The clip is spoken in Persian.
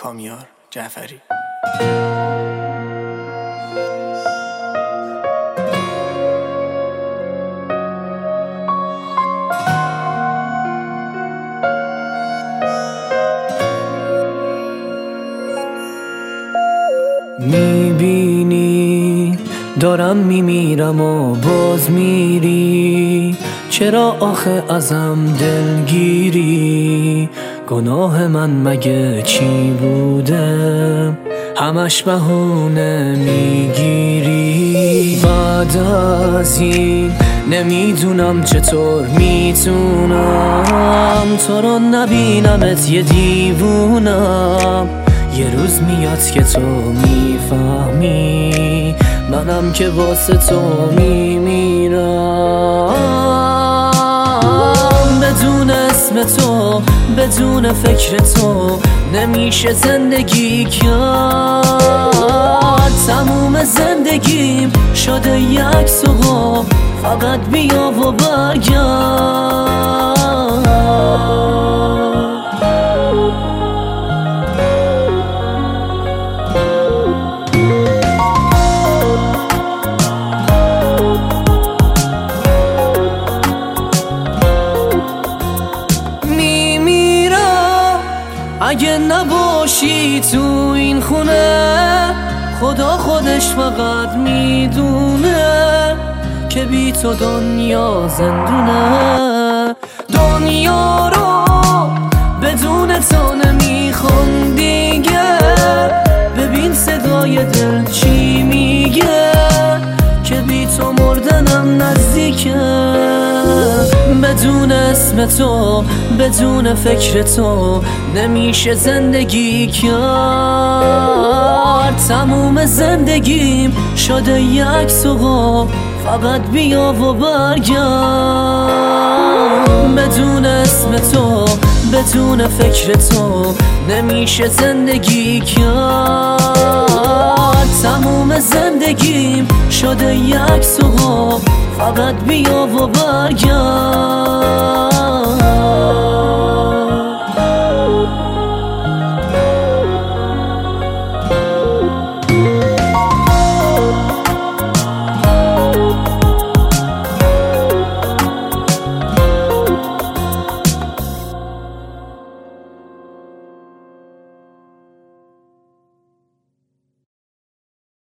کامیار جعفری. میبینی دارم میمیرم و باز میری، چرا آخه ازم دلگیری؟ گناه من مگه چی بوده؟ همش بهونه میگیری. بعد از این نمیدونم چطور میتونم تو رو نبینمت، یه دیوونم. یه روز میاد که تو میفهمی منم که واسه تو میمیرم. بدون اسم تو، بدون فکر تو نمیشه زندگی کرد. تموم زندگیم شده یک سوغا، فقط بیا و برگرد. اگه نباشی تو این خونه، خدا خودش فقط میدونه که بی تو دنیا زندونه. دنیا رو بدون تو نمیخوام دیگه، ببین صدای دل چی میگه که بی تو مردنم نزدیکه. بدون اسم تو، بدون فکر تو نمیشه زندگی کرد. تموم زندگیم شده یک سوغا، فقط بیا و برگرد. بدون اسم تو، بدون فکر تو نمیشه زندگی کرد. تموم زندگیم شده یک سوغا، فقط بیا و برگرد.